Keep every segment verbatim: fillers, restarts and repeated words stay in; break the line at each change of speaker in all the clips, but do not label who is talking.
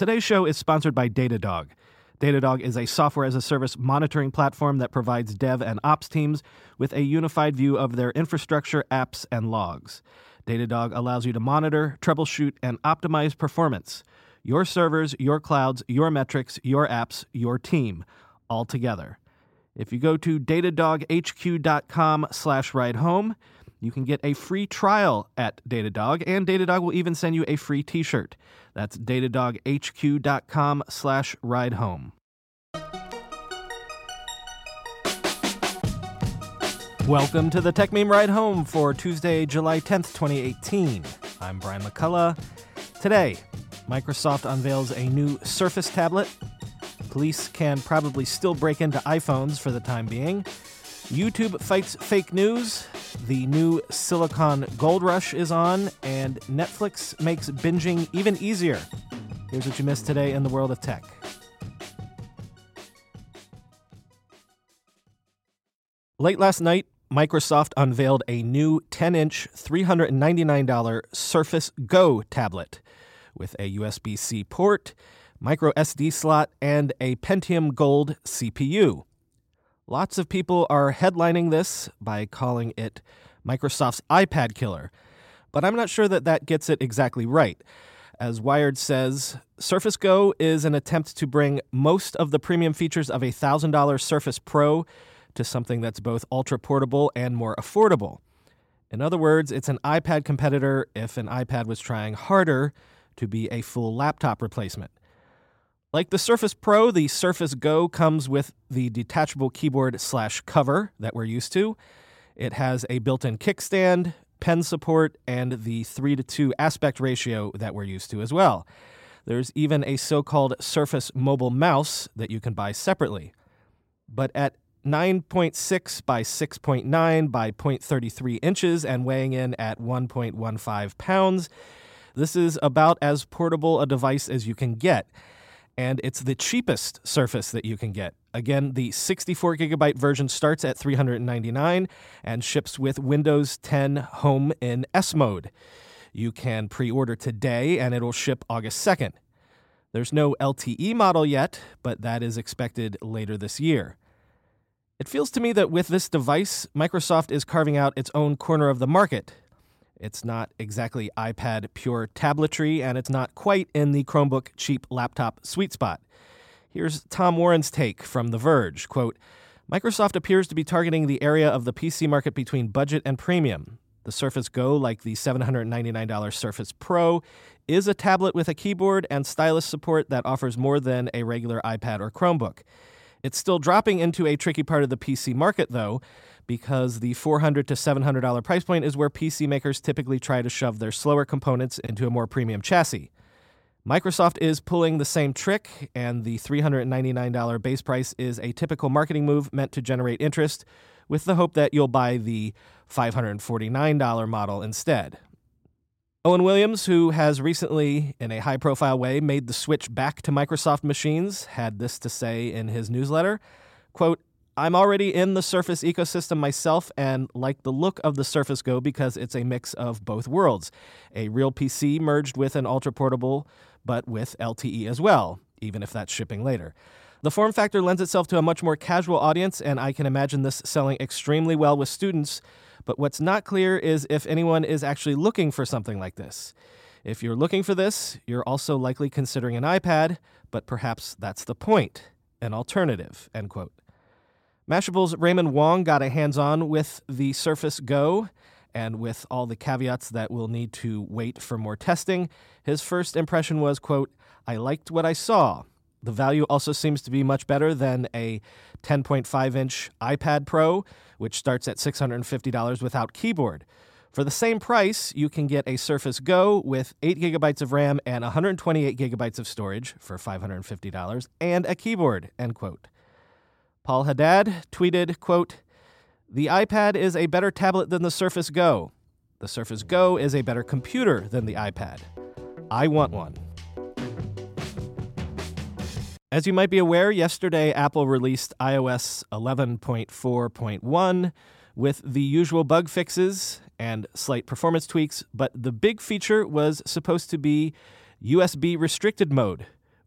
Today's show is sponsored by Datadog. Datadog is a software-as-a-service monitoring platform that provides dev and ops teams with a unified view of their infrastructure, apps, and logs. Datadog allows you to monitor, troubleshoot, and optimize performance. Your servers, your clouds, your metrics, your apps, your team, all together. If you go to datadoghq.com slash ride home, you can get a free trial at Datadog, and Datadog will even send you a free t-shirt. That's datadoghq.com slash ride home. Welcome to the Tech Meme Ride Home for Tuesday, July tenth, twenty eighteen. I'm Brian McCullough. Today, Microsoft unveils a new Surface tablet. Police can probably still break into iPhones for the time being. YouTube fights fake news. The new Silicon Gold Rush is on, and Netflix makes binging even easier. Here's what you missed today in the world of tech. Late last night, Microsoft unveiled a new ten-inch, three hundred ninety-nine dollars Surface Go tablet with a U S B-C port, micro S D slot, and a Pentium Gold C P U. Lots of people are headlining this by calling it Microsoft's iPad killer, but I'm not sure that that gets it exactly right. As Wired says, Surface Go is an attempt to bring most of the premium features of a one thousand dollars Surface Pro to something that's both ultra-portable and more affordable. In other words, it's an iPad competitor if an iPad was trying harder to be a full laptop replacement. Like the Surface Pro, the Surface Go comes with the detachable keyboard slash cover that we're used to. It has a built-in kickstand, pen support, and the three to two aspect ratio that we're used to as well. There's even a so-called Surface Mobile Mouse that you can buy separately. But at nine point six by six point nine by zero point three three inches and weighing in at one point one five pounds, this is about as portable a device as you can get. And it's the cheapest Surface that you can get. Again, the sixty-four gigabyte version starts at three hundred ninety-nine dollars and ships with Windows ten Home in S mode. You can pre-order today, and it'll ship August second. There's no L T E model yet, but that is expected later this year. It feels to me that with this device, Microsoft is carving out its own corner of the market. It's not exactly iPad pure tabletry, and it's not quite in the Chromebook cheap laptop sweet spot. Here's Tom Warren's take from The Verge. Quote, Microsoft appears to be targeting the area of the P C market between budget and premium. The Surface Go, like the seven hundred ninety-nine dollars Surface Pro, is a tablet with a keyboard and stylus support that offers more than a regular iPad or Chromebook. It's still dropping into a tricky part of the P C market, though, because the four hundred to seven hundred dollars price point is where P C makers typically try to shove their slower components into a more premium chassis. Microsoft is pulling the same trick, and the three hundred ninety-nine dollars base price is a typical marketing move meant to generate interest, with the hope that you'll buy the five hundred forty-nine dollars model instead. Owen Williams, who has recently, in a high-profile way, made the switch back to Microsoft machines, had this to say in his newsletter, quote, I'm already in the Surface ecosystem myself and like the look of the Surface Go because it's a mix of both worlds. A real P C merged with an ultra-portable, but with L T E as well, even if that's shipping later. The form factor lends itself to a much more casual audience, and I can imagine this selling extremely well with students, but what's not clear is if anyone is actually looking for something like this. If you're looking for this, you're also likely considering an iPad, but perhaps that's the point, an alternative, end quote. Mashable's Raymond Wong got a hands-on with the Surface Go, and with all the caveats that we'll need to wait for more testing, his first impression was, quote, I liked what I saw. The value also seems to be much better than a ten point five inch iPad Pro, which starts at six hundred fifty dollars without keyboard. For the same price, you can get a Surface Go with eight gigabytes of RAM and one hundred twenty-eight gigabytes of storage for five hundred fifty dollars and a keyboard, end quote. Paul Haddad tweeted, quote, the iPad is a better tablet than the Surface Go. The Surface Go is a better computer than the iPad. I want one. As you might be aware, yesterday Apple released i O S eleven point four point one with the usual bug fixes and slight performance tweaks, but the big feature was supposed to be U S B restricted mode,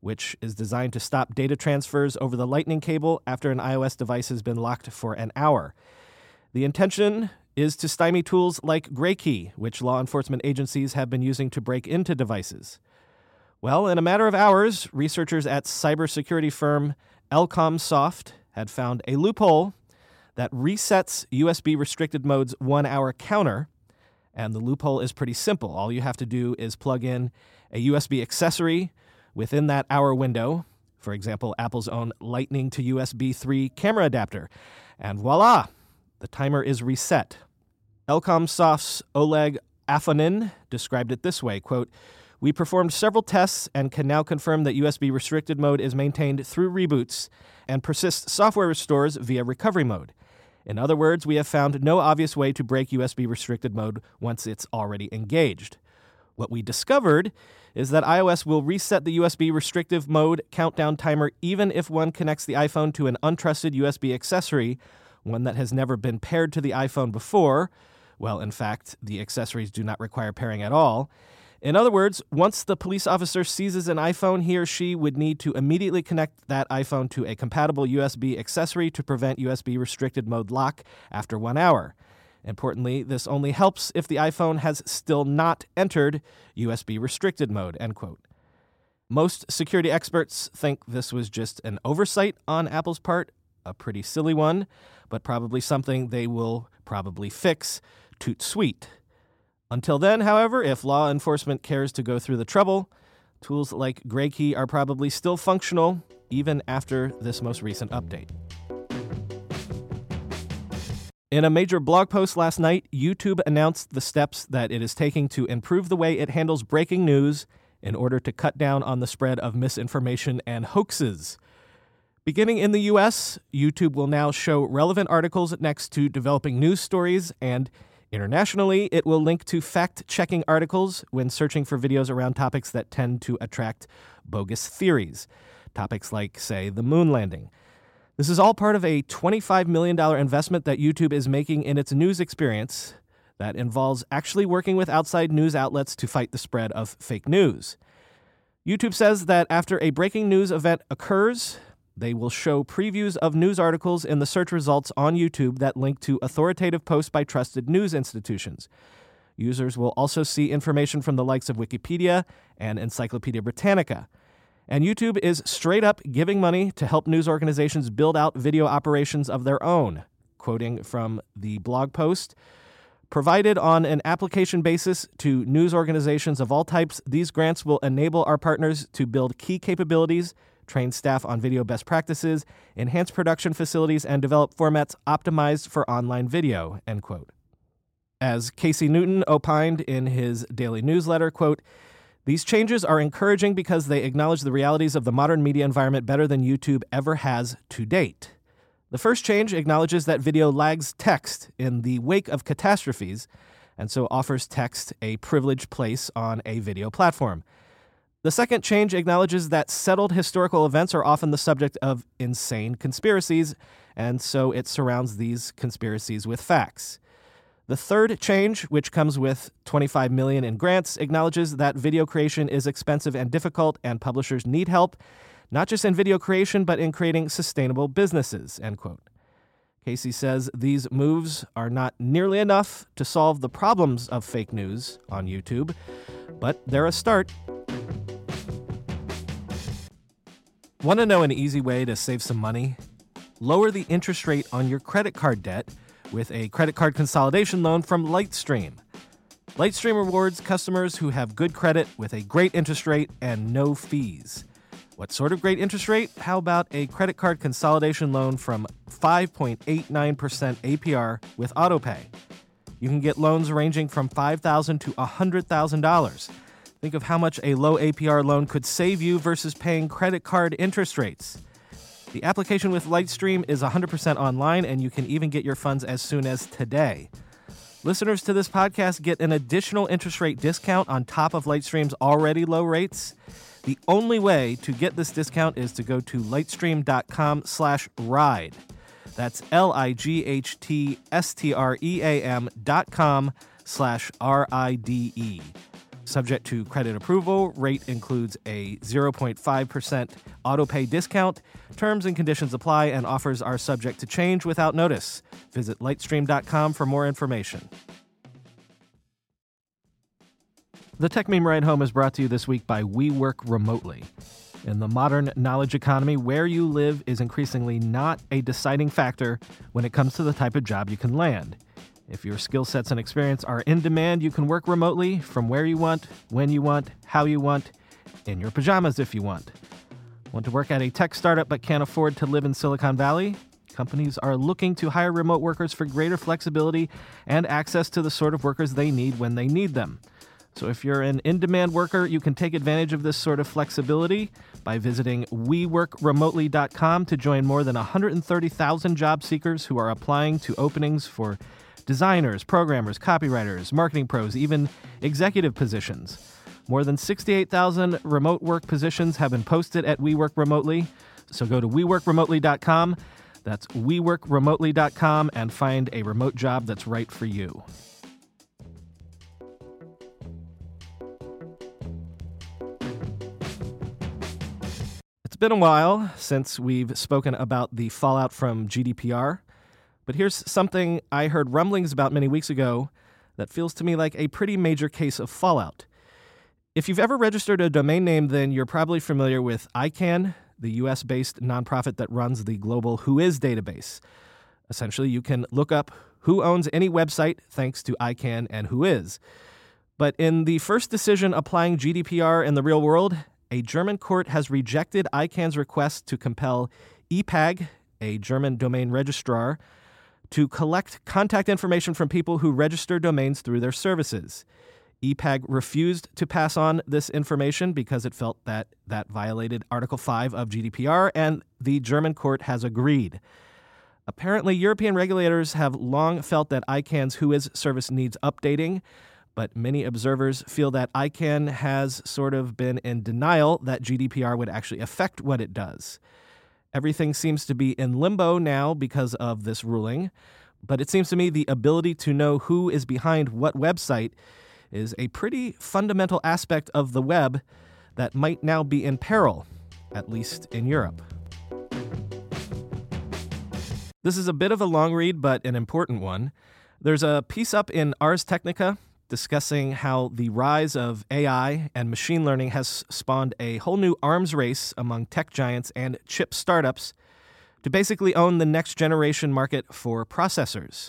which is designed to stop data transfers over the Lightning cable after an iOS device has been locked for an hour. The intention is to stymie tools like GrayKey, which law enforcement agencies have been using to break into devices. Well, in a matter of hours, researchers at cybersecurity firm Elcomsoft had found a loophole that resets U S B restricted mode's one-hour counter. And the loophole is pretty simple. All you have to do is plug in a U S B accessory within that hour window, for example, Apple's own Lightning to U S B three camera adapter, and voila, the timer is reset. Elcomsoft's Oleg Afonin described it this way, quote, "We performed several tests and can now confirm that U S B restricted mode is maintained through reboots and persists software restores via recovery mode. In other words, we have found no obvious way to break U S B restricted mode once it's already engaged. What we discovered is that iOS will reset the U S B restrictive mode countdown timer even if one connects the iPhone to an untrusted U S B accessory, one that has never been paired to the iPhone before. Well, in fact, the accessories do not require pairing at all. In other words, once the police officer seizes an iPhone, he or she would need to immediately connect that iPhone to a compatible U S B accessory to prevent U S B restricted mode lock after one hour. Importantly, this only helps if the iPhone has still not entered U S B restricted mode," end quote. Most security experts think this was just an oversight on Apple's part, a pretty silly one, but probably something they will probably fix. Toot sweet. Until then, however, if law enforcement cares to go through the trouble, tools like GrayKey are probably still functional even after this most recent update. In a major blog post last night, YouTube announced the steps that it is taking to improve the way it handles breaking news in order to cut down on the spread of misinformation and hoaxes. Beginning in the U S, YouTube will now show relevant articles next to developing news stories, and internationally, it will link to fact-checking articles when searching for videos around topics that tend to attract bogus theories. Topics like, say, the moon landing. This is all part of a twenty-five million dollars investment that YouTube is making in its news experience that involves actually working with outside news outlets to fight the spread of fake news. YouTube says that after a breaking news event occurs, they will show previews of news articles in the search results on YouTube that link to authoritative posts by trusted news institutions. Users will also see information from the likes of Wikipedia and Encyclopedia Britannica. And YouTube is straight up giving money to help news organizations build out video operations of their own. Quoting from the blog post, "Provided on an application basis to news organizations of all types, these grants will enable our partners to build key capabilities, train staff on video best practices, enhance production facilities, and develop formats optimized for online video," end quote. As Casey Newton opined in his daily newsletter, quote, "These changes are encouraging because they acknowledge the realities of the modern media environment better than YouTube ever has to date. The first change acknowledges that video lags text in the wake of catastrophes, and so offers text a privileged place on a video platform. The second change acknowledges that settled historical events are often the subject of insane conspiracies, and so it surrounds these conspiracies with facts. The third change, which comes with twenty-five million dollars in grants, acknowledges that video creation is expensive and difficult, and publishers need help, not just in video creation, but in creating sustainable businesses," end quote. Casey says these moves are not nearly enough to solve the problems of fake news on YouTube, but they're a start. Want to know an easy way to save some money? Lower the interest rate on your credit card debt with a credit card consolidation loan from Lightstream. Lightstream rewards customers who have good credit with a great interest rate and no fees. What sort of great interest rate? How about a credit card consolidation loan from five point eight nine percent A P R with AutoPay? You can get loans ranging from five thousand dollars to one hundred thousand dollars. Think of how much a low A P R loan could save you versus paying credit card interest rates. The application with Lightstream is one hundred percent online, and you can even get your funds as soon as today. Listeners to this podcast get an additional interest rate discount on top of Lightstream's already low rates. The only way to get this discount is to go to lightstream.com slash ride. That's L-I-G-H-T-S-T-R-E-A-M dot com slash R-I-D-E. Subject to credit approval, rate includes a zero point five percent auto-pay discount. Terms and conditions apply, and offers are subject to change without notice. Visit lightstream dot com for more information. The Tech Meme Ride Home is brought to you this week by We Work Remotely. In the modern knowledge economy, where you live is increasingly not a deciding factor when it comes to the type of job you can land. If your skill sets and experience are in demand, you can work remotely from where you want, when you want, how you want, in your pajamas if you want. Want to work at a tech startup but can't afford to live in Silicon Valley? Companies are looking to hire remote workers for greater flexibility and access to the sort of workers they need when they need them. So if you're an in-demand worker, you can take advantage of this sort of flexibility by visiting we work remotely dot com to join more than one hundred thirty thousand job seekers who are applying to openings for designers, programmers, copywriters, marketing pros, even executive positions. More than sixty-eight thousand remote work positions have been posted at We Work Remotely. So go to we work remotely dot com. That's we work remotely dot com and find a remote job that's right for you. It's been a while since we've spoken about the fallout from G D P R. But here's something I heard rumblings about many weeks ago that feels to me like a pretty major case of fallout. If you've ever registered a domain name, then you're probably familiar with I CANN, the U S-based nonprofit that runs the global Whois database. Essentially, you can look up who owns any website thanks to I CANN and Whois. But in the first decision applying G D P R in the real world, a German court has rejected I CANN's request to compel E P A G, a German domain registrar, to collect contact information from people who register domains through their services. E P A G refused to pass on this information because it felt that that violated Article five of G D P R, and the German court has agreed. Apparently, European regulators have long felt that I CANN's Whois service needs updating, but many observers feel that I CANN has sort of been in denial that G D P R would actually affect what it does. Everything seems to be in limbo now because of this ruling, but it seems to me the ability to know who is behind what website is a pretty fundamental aspect of the web that might now be in peril, at least in Europe. This is a bit of a long read, but an important one. There's a piece up in Ars Technica discussing how the rise of A I and machine learning has spawned a whole new arms race among tech giants and chip startups to basically own the next generation market for processors.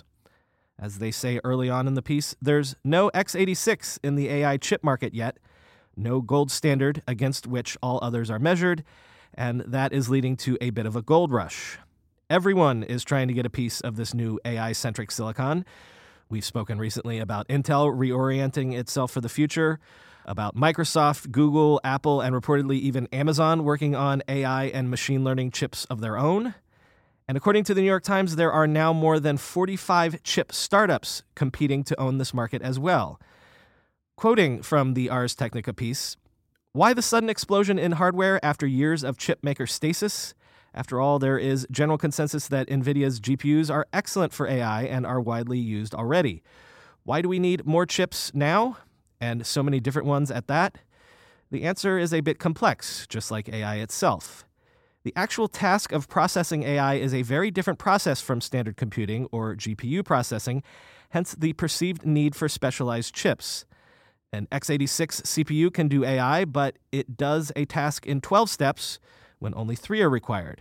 As they say early on in the piece, there's no x eighty-six in the A I chip market yet, no gold standard against which all others are measured, and that is leading to a bit of a gold rush. Everyone is trying to get a piece of this new A I-centric silicon. We've spoken recently about Intel reorienting itself for the future, about Microsoft, Google, Apple, and reportedly even Amazon working on A I and machine learning chips of their own. And according to the New York Times, there are now more than forty-five chip startups competing to own this market as well. Quoting from the Ars Technica piece, "Why the sudden explosion in hardware after years of chip maker stasis? After all, there is general consensus that NVIDIA's G P Us are excellent for A I and are widely used already. Why do we need more chips now? And so many different ones at that? The answer is a bit complex, just like A I itself. The actual task of processing A I is a very different process from standard computing or G P U processing, hence the perceived need for specialized chips. An x eighty-six C P U can do A I, but it does a task in twelve steps when only three are required.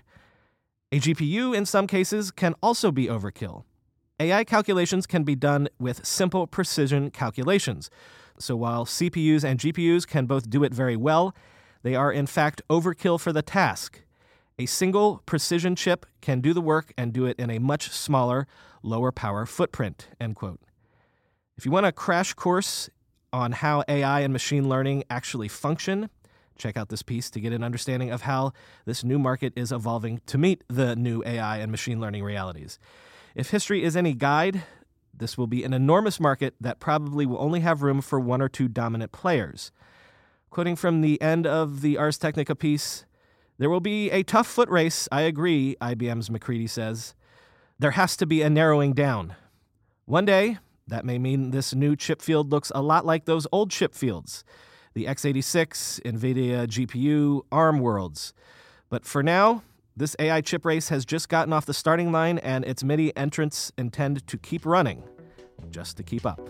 A G P U, in some cases, can also be overkill. A I calculations can be done with simple precision calculations. So while C P Us and G P Us can both do it very well, they are in fact overkill for the task. A single precision chip can do the work and do it in a much smaller, lower power footprint," end quote. If you want a crash course on how A I and machine learning actually function, check out this piece to get an understanding of how this new market is evolving to meet the new A I and machine learning realities. If history is any guide, this will be an enormous market that probably will only have room for one or two dominant players. Quoting from the end of the Ars Technica piece, "There will be a tough foot race, I agree," I B M's McCready says. "There has to be a narrowing down. One day, That may mean this new chip field looks a lot like those old chip fields, the x eighty-six, NVIDIA G P U, ARM worlds. But for now, this A I chip race has just gotten off the starting line, and its many entrants intend to keep running, just to keep up.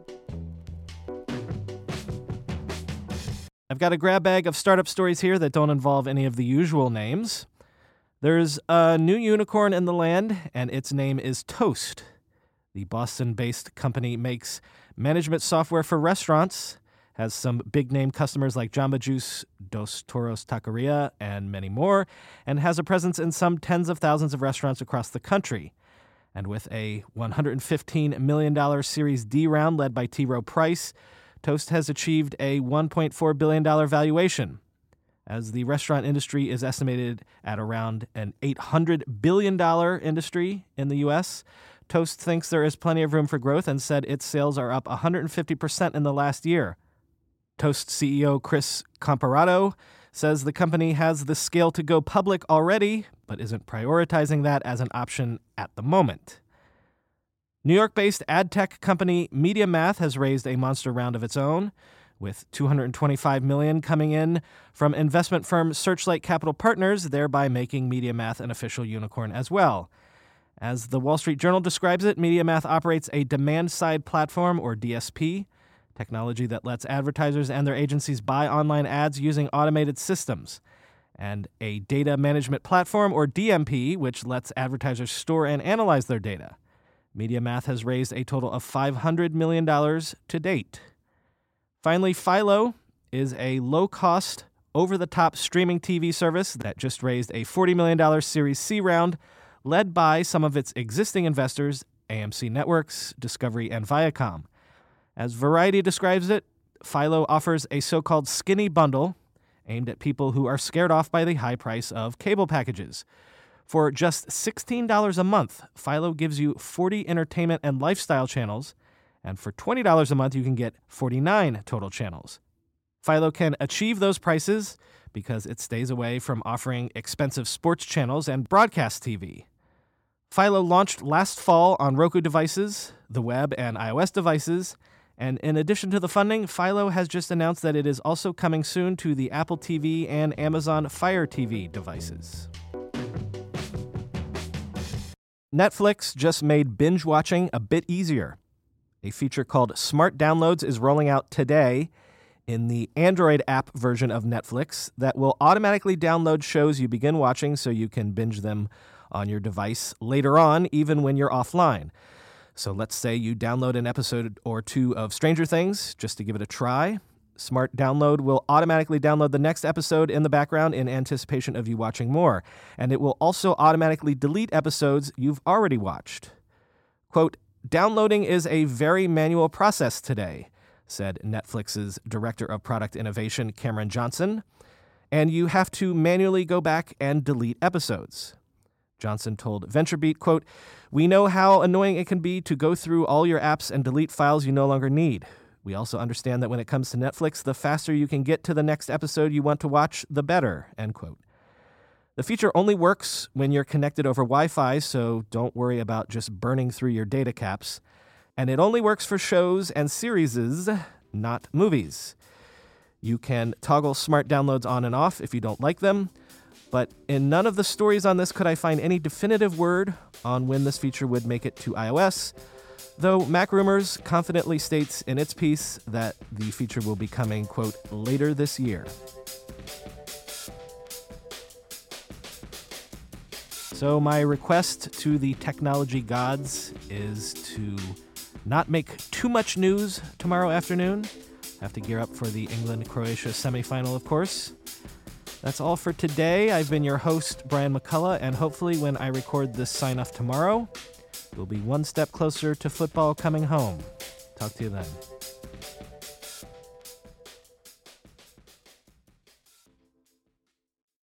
I've got a grab bag of startup stories here that don't involve any of the usual names. There's a new unicorn in the land, and its name is Toast. The Boston-based company makes management software for restaurants, has some big-name customers like Jamba Juice, Dos Toros Taqueria, and many more, and has a presence in some tens of thousands of restaurants across the country. And with a one hundred fifteen million dollars Series D round led by T. Rowe Price, Toast has achieved a one point four billion dollars valuation. As the restaurant industry is estimated at around an eight hundred billion dollars industry in the U S, Toast thinks there is plenty of room for growth and said its sales are up one hundred fifty percent in the last year. Toast C E O Chris Comparato says the company has the scale to go public already, but isn't prioritizing that as an option at the moment. New York-based ad tech company MediaMath has raised a monster round of its own, with two hundred twenty-five million dollars coming in from investment firm Searchlight Capital Partners, thereby making MediaMath an official unicorn as well. As the Wall Street Journal describes it, MediaMath operates a demand-side platform, or D S P, technology that lets advertisers and their agencies buy online ads using automated systems, and a data management platform, or D M P, which lets advertisers store and analyze their data. MediaMath has raised a total of five hundred million dollars to date. Finally, Philo is a low-cost, over-the-top streaming T V service that just raised a forty million dollars Series C round, led by some of its existing investors, A M C Networks, Discovery, and Viacom. As Variety describes it, Philo offers a so-called skinny bundle aimed at people who are scared off by the high price of cable packages. For just sixteen dollars a month, Philo gives you forty entertainment and lifestyle channels, and for twenty dollars a month, you can get forty-nine total channels. Philo can achieve those prices because it stays away from offering expensive sports channels and broadcast T V. Philo launched last fall on Roku devices, the web, and iOS devices, and in addition to the funding, Philo has just announced that it is also coming soon to the Apple T V and Amazon Fire T V devices. Netflix just made binge watching a bit easier. A feature called Smart Downloads is rolling out today in the Android app version of Netflix that will automatically download shows you begin watching so you can binge them on your device later on, even when you're offline. So let's say you download an episode or two of Stranger Things just to give it a try. Smart Download will automatically download the next episode in the background in anticipation of you watching more, and it will also automatically delete episodes you've already watched. Quote, "Downloading is a very manual process today," said Netflix's Director of Product Innovation, Cameron Johnson, "and you have to manually go back and delete episodes." Johnson told VentureBeat, quote, "We know how annoying it can be to go through all your apps and delete files you no longer need. We also understand that when it comes to Netflix, the faster you can get to the next episode you want to watch, the better," end quote. The feature only works when you're connected over Wi-Fi, so don't worry about just burning through your data caps. And it only works for shows and series, not movies. You can toggle Smart Downloads on and off if you don't like them, but in none of the stories on this could I find any definitive word on when this feature would make it to iOS, though MacRumors confidently states in its piece that the feature will be coming, quote, later this year. So my request to the technology gods is to not make too much news tomorrow afternoon. Have to gear up for the England-Croatia semifinal, of course. That's all for today. I've been your host, Brian McCullough, and hopefully when I record this sign-off tomorrow, we'll be one step closer to football coming home. Talk to you then.